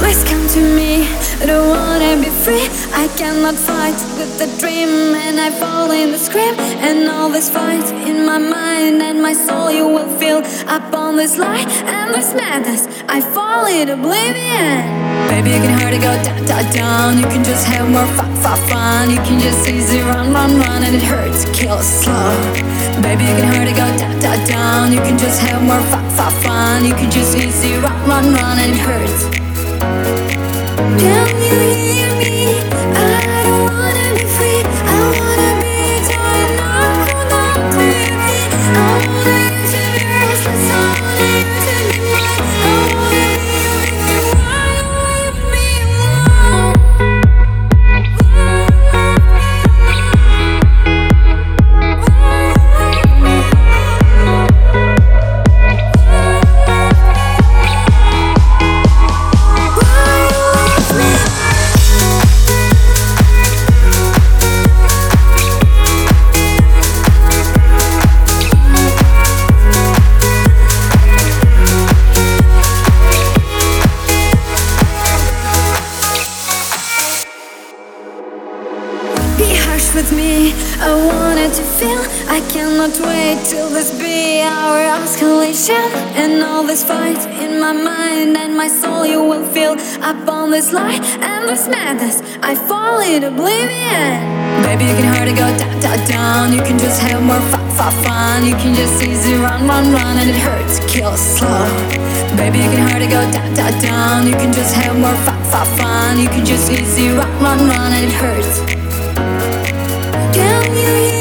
Please come to me, I don't wanna be free. I cannot fight with the dream, and I fall in the scream. And all this fight in my mind and my soul, you will feel up on this lie and this madness. I fall in oblivion. Baby, you can hurt it go down, down, down. You can just have more fun. You can just easy run, and it hurts, kill slow. Baby, you can hurt it go down, down, down. You can just have more fun. You can just easy run, and it hurts. Can you hear me? I don't wanna be free. I wanna be torn up, hold on to me. I wanna you to be restless. I wanna you to be mine. I wanna be with you. Why leave me alone? Be harsh with me, I wanted to feel. I cannot wait till this be our escalation. And all this fight in my mind and my soul, you will feel up on this lie and this madness. I fall in oblivion. Baby, you can hurt it go down, down, down. You can just have more fun. You can just easy run, and it hurts, kill slow. Baby, you can hurt it go down, down, down. You can just have more fun. You can just easy run, and it hurts. Can you hear